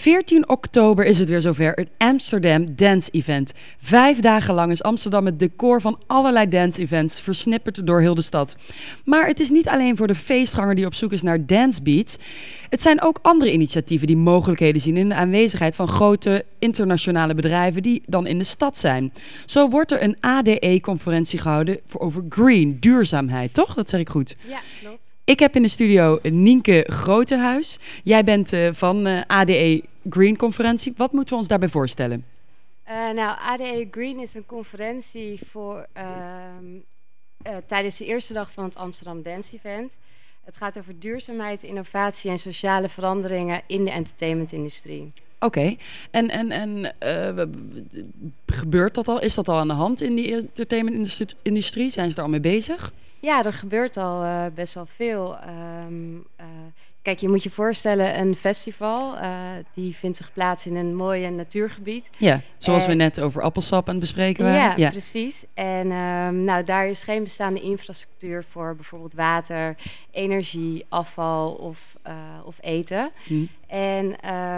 14 oktober is het weer zover, het Amsterdam Dance Event. 5 dagen lang is Amsterdam het decor van allerlei dance events, versnipperd door heel de stad. Maar het is niet alleen voor de feestganger die op zoek is naar dancebeats. Het zijn ook andere initiatieven die mogelijkheden zien in de aanwezigheid van grote internationale bedrijven die dan in de stad zijn. Zo wordt er een ADE-conferentie gehouden over green, duurzaamheid, toch? Dat zeg ik goed. Ja, klopt. Ik heb in de studio Nienke Grotenhuis. Jij bent van ADE Green Conferentie. Wat moeten we ons daarbij voorstellen? ADE Green is een conferentie voor tijdens de eerste dag van het Amsterdam Dance Event. Het gaat over duurzaamheid, innovatie en sociale veranderingen in de entertainmentindustrie. Oké. En gebeurt dat al? Is dat al aan de hand in die entertainmentindustrie? Zijn ze er al mee bezig? Ja, er gebeurt al best wel veel. Kijk, je moet je voorstellen, een festival die vindt zich plaats in een mooi natuurgebied. Ja, zoals we net over appelsap aan het bespreken waren. Ja, precies. En daar is geen bestaande infrastructuur voor bijvoorbeeld water, energie, afval of eten. En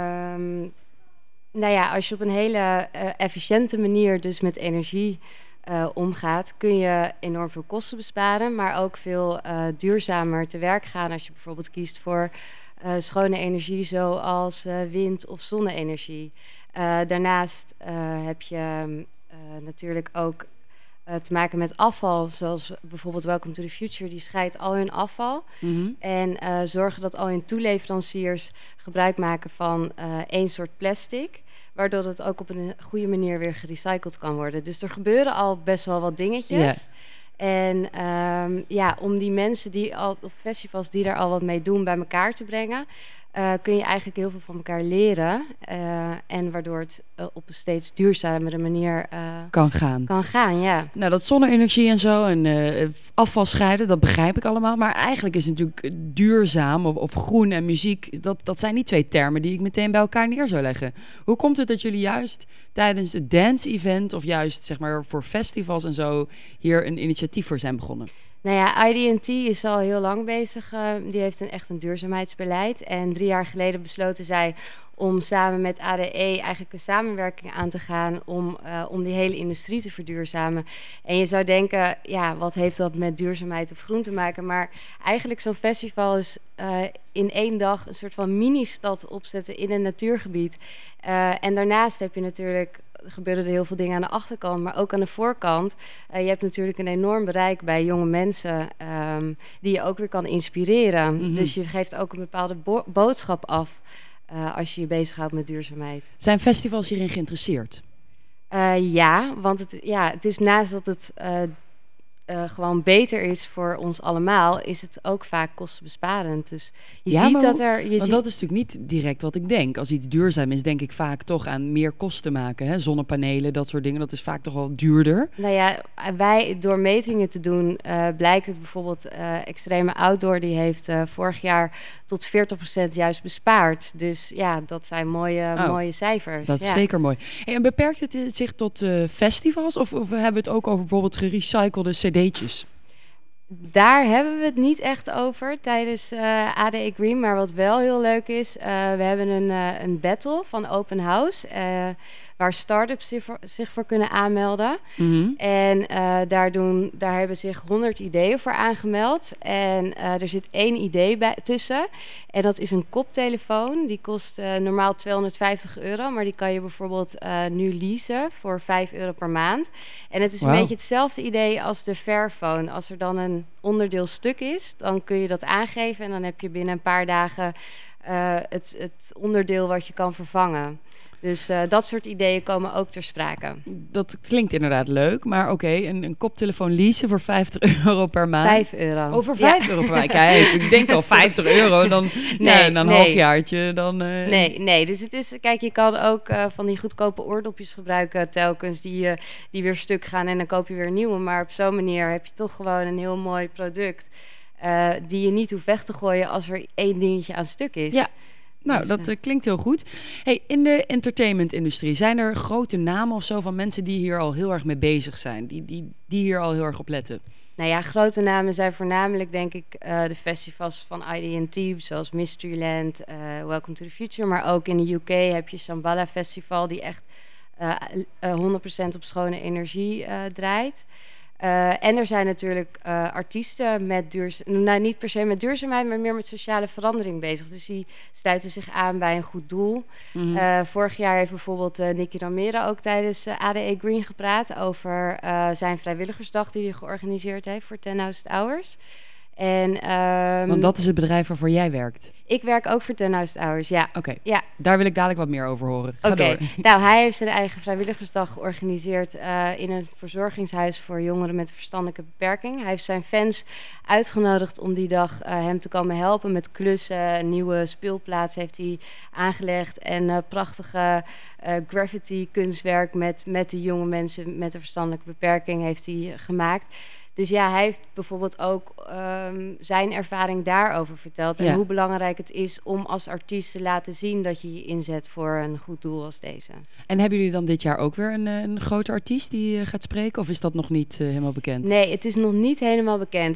als je op een hele efficiënte manier dus met energie omgaat, kun je enorm veel kosten besparen, maar ook veel duurzamer te werk gaan als je bijvoorbeeld kiest voor schone energie zoals wind- of zonne-energie. Daarnaast heb je natuurlijk ook te maken met afval, zoals bijvoorbeeld Welcome to the Future, die scheidt al hun afval. En zorgen dat al hun toeleveranciers gebruik maken van één soort plastic, waardoor het ook op een goede manier weer gerecycled kan worden. Dus er gebeuren al best wel wat dingetjes. Yeah. En om die mensen of festivals die daar al wat mee doen bij elkaar te brengen, kun je eigenlijk heel veel van elkaar leren. En waardoor het op een steeds duurzamere manier kan gaan. Ja. Nou, dat zonne-energie en zo en afval scheiden, dat begrijp ik allemaal. Maar eigenlijk is het natuurlijk duurzaam of groen en muziek, dat zijn niet twee termen die ik meteen bij elkaar neer zou leggen. Hoe komt het dat jullie juist tijdens het dance-event of juist zeg maar voor festivals en zo hier een initiatief voor zijn begonnen? Nou ja, ID&T is al heel lang bezig. Die heeft echt een duurzaamheidsbeleid. En 3 jaar geleden besloten zij om samen met ADE eigenlijk een samenwerking aan te gaan om die hele industrie te verduurzamen. En je zou denken, ja, wat heeft dat met duurzaamheid of groen te maken? Maar eigenlijk zo'n festival is in 1 dag een soort van mini-stad opzetten in een natuurgebied. En daarnaast heb je natuurlijk, gebeuren er heel veel dingen aan de achterkant, maar ook aan de voorkant. Je hebt natuurlijk een enorm bereik bij jonge mensen die je ook weer kan inspireren. Dus je geeft ook een bepaalde boodschap af als je je bezighoudt met duurzaamheid. Zijn festivals hierin geïnteresseerd? Ja, want het is naast dat het gewoon beter is voor ons allemaal, is het ook vaak kostenbesparend. Dus je ziet dat er... dat is natuurlijk niet direct wat ik denk. Als iets duurzaam is, denk ik vaak toch aan meer kosten maken. Hè? Zonnepanelen, dat soort dingen, dat is vaak toch wel duurder. Nou ja, door metingen te doen blijkt het bijvoorbeeld Extreme Outdoor, die heeft vorig jaar tot 40% juist bespaard. Dus ja, dat zijn mooie cijfers. Dat is zeker mooi. Hey, en beperkt het zich tot festivals of hebben we het ook over bijvoorbeeld gerecyclede cd'tjes? Daar hebben we het niet echt over tijdens ADE Green. Maar wat wel heel leuk is, we hebben een battle van Open House, waar start-ups zich voor kunnen aanmelden. En daar hebben zich 100 ideeën voor aangemeld. En er zit 1 idee tussen. En dat is een koptelefoon. Die kost normaal €250. Maar die kan je bijvoorbeeld nu leasen voor €5 per maand. En het is een beetje hetzelfde idee als de Fairphone. Als er dan een onderdeel stuk is, dan kun je dat aangeven. En dan heb je binnen een paar dagen het onderdeel wat je kan vervangen. Dus dat soort ideeën komen ook ter sprake. Dat klinkt inderdaad leuk, maar oké, een koptelefoon leasen voor €50 per maand. €5. Over €5 per maand. Kijk, ik denk al €50, dan een halfjaartje. Nee, dus het is, kijk, je kan ook van die goedkope oordopjes gebruiken telkens die weer stuk gaan en dan koop je weer nieuwe. Maar op zo'n manier heb je toch gewoon een heel mooi product die je niet hoeft weg te gooien als er 1 dingetje aan stuk is. Ja. Nou, Dus, dat klinkt heel goed. Hey, in de entertainment-industrie, zijn er grote namen of zo van mensen die hier al heel erg mee bezig zijn? Die hier al heel erg op letten? nou ja, grote namen zijn voornamelijk, denk ik, de festivals van ID&T, zoals Mysteryland, Welcome to the Future. Maar ook in de UK heb je Shambhala Festival, die echt 100% op schone energie draait. En er zijn natuurlijk artiesten met nou niet per se met duurzaamheid, maar meer met sociale verandering bezig. Dus die sluiten zich aan bij een goed doel. Vorig jaar heeft bijvoorbeeld Nicky Romero ook tijdens ADE Green gepraat over zijn vrijwilligersdag die hij georganiseerd heeft voor 10.000 Hours. En, Want dat is het bedrijf waarvoor jij werkt. Ik werk ook voor 10.000 Hours, ja. Oké, Ja. Daar wil ik dadelijk wat meer over horen. Ga Oké, door. nou hij heeft zijn eigen vrijwilligersdag georganiseerd in een verzorgingshuis voor jongeren met een verstandelijke beperking. Hij heeft zijn fans uitgenodigd om die dag hem te komen helpen met klussen. Een nieuwe speelplaats heeft hij aangelegd en prachtige graffiti kunstwerk met de jonge mensen met een verstandelijke beperking heeft hij gemaakt. Dus ja, hij heeft bijvoorbeeld ook zijn ervaring daarover verteld. En hoe belangrijk het is om als artiest te laten zien dat je je inzet voor een goed doel als deze. En hebben jullie dan dit jaar ook weer een grote artiest die gaat spreken? Of is dat nog niet helemaal bekend? Nee, het is nog niet helemaal bekend.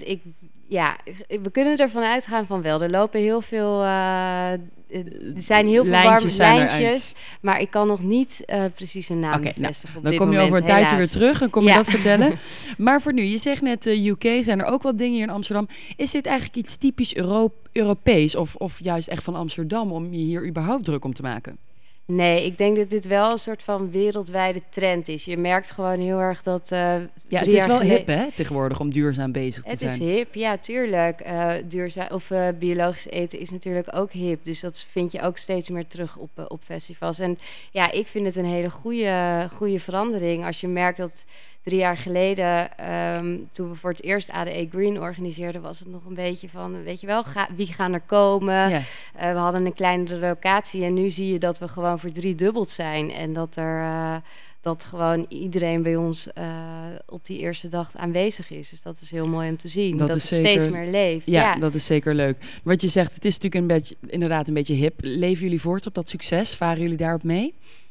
We kunnen ervan uitgaan van wel. Er lopen heel veel... er zijn heel veel lijntjes, maar ik kan nog niet precies een naam bevestigen. Dan kom je over een tijdje weer terug en kom je dat vertellen. Maar voor nu, je zegt net UK, zijn er ook wat dingen hier in Amsterdam. Is dit eigenlijk iets typisch Europees of juist echt van Amsterdam om je hier überhaupt druk om te maken? Nee, ik denk dat dit wel een soort van wereldwijde trend is. Je merkt gewoon heel erg dat... het is wel hip, hè, tegenwoordig, om duurzaam bezig te zijn. Het is hip, ja, tuurlijk. Biologisch eten is natuurlijk ook hip. Dus dat vind je ook steeds meer terug op festivals. En ja, ik vind het een hele goede verandering. Als je merkt dat 3 jaar geleden, toen we voor het eerst ADE Green organiseerden, was het nog een beetje van, weet je wel, wie gaan er komen? Ja. We hadden een kleinere locatie en nu zie je dat we gewoon voor 3-dubbeld zijn. En dat gewoon iedereen bij ons op die eerste dag aanwezig is. Dus dat is heel mooi om te zien. Dat het steeds meer leeft. Ja, dat is zeker leuk. Wat je zegt, het is natuurlijk inderdaad een beetje hip. Leven jullie voort op dat succes? Varen jullie daarop mee?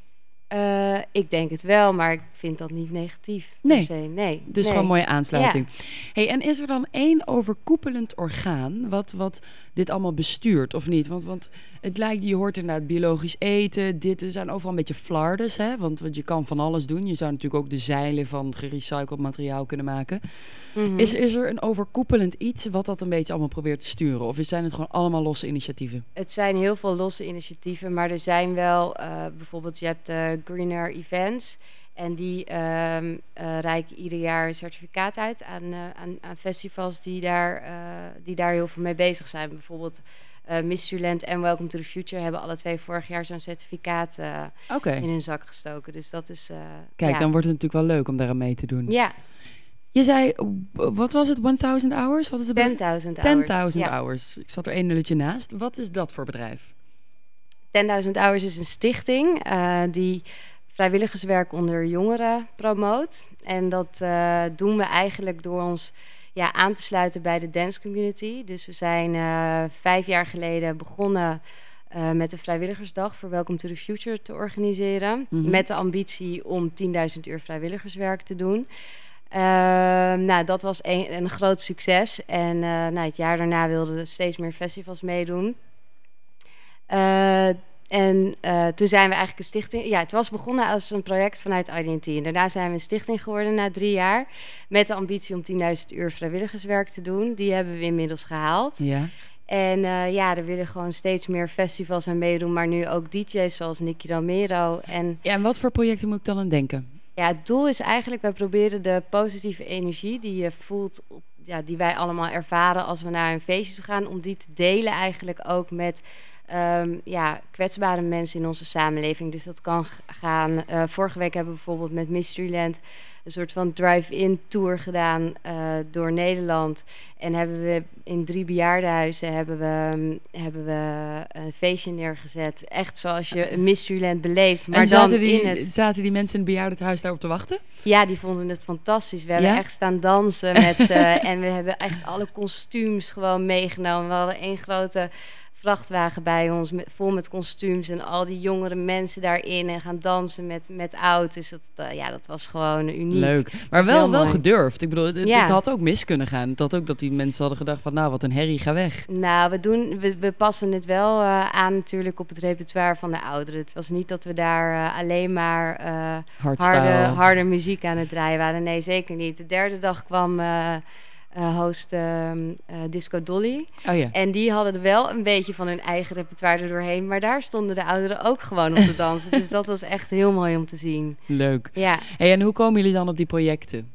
Ik denk het wel, maar ik vind dat niet negatief. Per se. Nee. Dus gewoon een mooie aansluiting. Ja. Hey, en is er dan één overkoepelend orgaan wat dit allemaal bestuurt of niet? Want het lijkt, je hoort inderdaad biologisch eten. Er zijn overal een beetje flardes, hè? Want je kan van alles doen. Je zou natuurlijk ook de zeilen van gerecycled materiaal kunnen maken. Mm-hmm. Is er een overkoepelend iets wat dat een beetje allemaal probeert te sturen? Of zijn het gewoon allemaal losse initiatieven? Het zijn heel veel losse initiatieven, maar er zijn wel bijvoorbeeld, je hebt Greener Events. En die reiken ieder jaar een certificaat uit aan festivals die daar heel veel mee bezig zijn. Bijvoorbeeld Mysteryland en Welcome to the Future hebben alle 2 vorig jaar zo'n certificaat in hun zak gestoken. Dus dat is... Kijk, dan wordt het natuurlijk wel leuk om daar aan mee te doen. Ja. Je zei, wat was het, 1000 Hours? 10.000 Hours. 10.000 Hours. Ik zat er 1 nulletje naast. Wat is dat voor bedrijf? 10.000 Hours is een stichting die vrijwilligerswerk onder jongeren promoot. En dat doen we eigenlijk door ons aan te sluiten bij de dance community. Dus we zijn 5 jaar geleden begonnen met een vrijwilligersdag voor Welcome to the Future te organiseren. Mm-hmm. Met de ambitie om 10.000 uur vrijwilligerswerk te doen. Dat was een groot succes. En het jaar daarna wilden er steeds meer festivals meedoen. Toen zijn we eigenlijk een stichting... Ja, het was begonnen als een project vanuit ID&T. En daarna zijn we een stichting geworden na 3 jaar. Met de ambitie om 10.000 uur vrijwilligerswerk te doen. Die hebben we inmiddels gehaald. Ja. En er willen gewoon steeds meer festivals aan meedoen. Maar nu ook DJ's zoals Nicky Romero. En wat voor projecten moet ik dan aan denken? Ja, het doel is eigenlijk, wij proberen de positieve energie die je voelt, die wij allemaal ervaren als we naar een feestje gaan, om die te delen eigenlijk ook met kwetsbare mensen in onze samenleving. Dus dat kan gaan. Vorige week hebben we bijvoorbeeld met Mysteryland een soort van drive-in tour gedaan door Nederland. En hebben we in 3 bejaardenhuizen hebben we een feestje neergezet. Echt zoals je een Mysteryland beleeft. Maar zaten die mensen in het bejaardenhuis daarop te wachten? Ja, die vonden het fantastisch. We hebben echt staan dansen met ze. En we hebben echt alle kostuums gewoon meegenomen. We hadden 1 grote vrachtwagen bij ons, vol met kostuums en al die jongere mensen daarin en gaan dansen met oud. Dus dat was gewoon uniek. Leuk. Maar Dat is heel wel mooi. gedurfd. Ik bedoel, het Ja. had ook mis kunnen gaan. Het had ook dat die mensen hadden gedacht van, nou, wat een herrie, ga weg. Nou, we passen het wel aan natuurlijk op het repertoire van de ouderen. Het was niet dat we daar alleen maar harde muziek aan het draaien waren. Nee, zeker niet. De derde dag kwam host Disco Dolly. Oh ja. En die hadden er wel een beetje van hun eigen repertoire er doorheen. Maar daar stonden de ouderen ook gewoon op te dansen. Dus dat was echt heel mooi om te zien. Leuk. Ja. Hey, en hoe komen jullie dan op die projecten?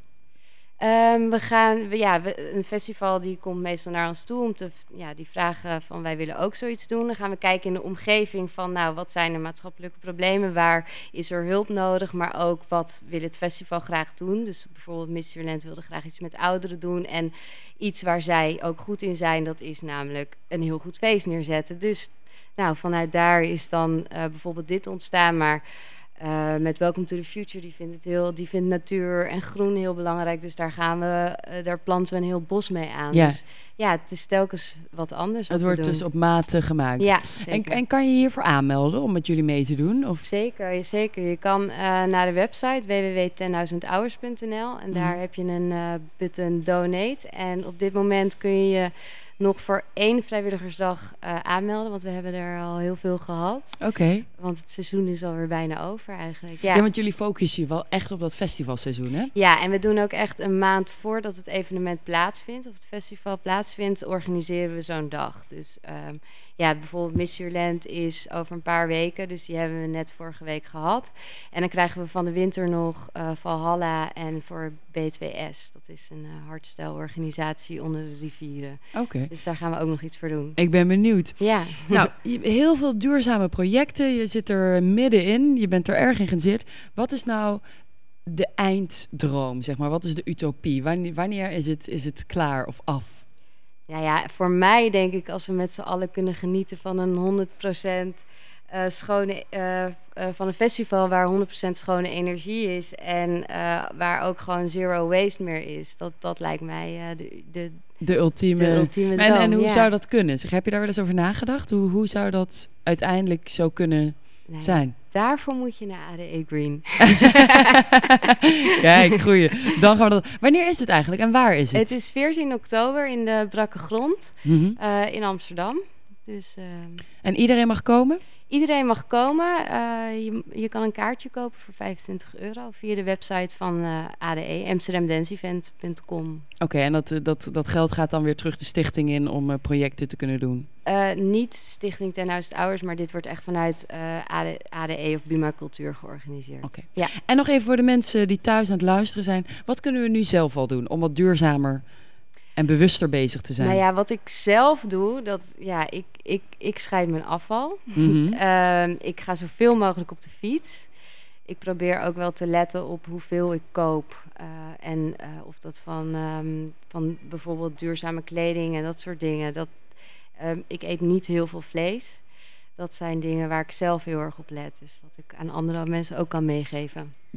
Een festival die komt meestal naar ons toe om die vragen van wij willen ook zoiets doen. Dan gaan we kijken in de omgeving van nou, wat zijn er maatschappelijke problemen, waar is er hulp nodig, maar ook wat wil het festival graag doen. Dus bijvoorbeeld Mysteryland wilde graag iets met ouderen doen en iets waar zij ook goed in zijn, dat is namelijk een heel goed feest neerzetten. Dus nou, vanuit daar is dan bijvoorbeeld dit ontstaan, maar met Welcome to the Future, die vindt natuur en groen heel belangrijk. Dus daar planten we een heel bos mee aan. Ja. Dus ja, het is telkens wat anders. Het wordt dus op maat gemaakt. Ja, zeker. En kan je hiervoor aanmelden om met jullie mee te doen? Of? Zeker. Je kan naar de website www.10.000hours.nl en daar heb je een button donate. En op dit moment kun je je nog voor 1 vrijwilligersdag aanmelden, want we hebben er al heel veel gehad. Oké. Want het seizoen is alweer bijna over eigenlijk. Ja, want jullie focussen je wel echt op dat festivalseizoen, hè? Ja, en we doen ook echt een maand voordat het evenement plaatsvindt, of het festival plaatsvindt, organiseren we zo'n dag. Dus bijvoorbeeld Mysteryland is over een paar weken, dus die hebben we net vorige week gehad. En dan krijgen we van de winter nog Valhalla en voor B2S. Dat is een hardstyle-organisatie onder de rivieren. Oké. Dus daar gaan we ook nog iets voor doen. Ik ben benieuwd. Ja. Nou, heel veel duurzame projecten. Je zit er middenin. Je bent er erg in geïnteresseerd. Wat is nou de einddroom, zeg maar? Wat is de utopie? Wanneer is het klaar of af? Ja, voor mij denk ik als we met z'n allen kunnen genieten van een 100% schone, van een festival waar 100% schone energie is en waar ook gewoon zero waste meer is. Dat lijkt mij de ultieme droom. En hoe zou dat kunnen? Zeg, heb je daar wel eens over nagedacht? Hoe zou dat uiteindelijk zo kunnen zijn? Daarvoor moet je naar ADE Green. Kijk, goeie. Dan gaan we dat. Wanneer is het eigenlijk en waar is het? Het is 14 oktober in de Brakke Grond in Amsterdam. Dus, en iedereen mag komen? Iedereen mag komen. Je kan een kaartje kopen voor €25 via de website van ADE, amsterdamdanceevent.com. Oké, en dat geld gaat dan weer terug de stichting in om projecten te kunnen doen? Niet Stichting 10.000 Hours, maar dit wordt echt vanuit ADE of Buma Cultuur georganiseerd. Oké. Ja. En nog even voor de mensen die thuis aan het luisteren zijn. Wat kunnen we nu zelf al doen om wat duurzamer en bewuster bezig te zijn? Nou ja, wat ik zelf doe, ik scheid mijn afval. Ik ga zoveel mogelijk op de fiets. Ik probeer ook wel te letten op hoeveel ik koop. En of dat van bijvoorbeeld duurzame kleding en dat soort dingen. Ik eet niet heel veel vlees. Dat zijn dingen waar ik zelf heel erg op let. Dus wat ik aan andere mensen ook kan meegeven.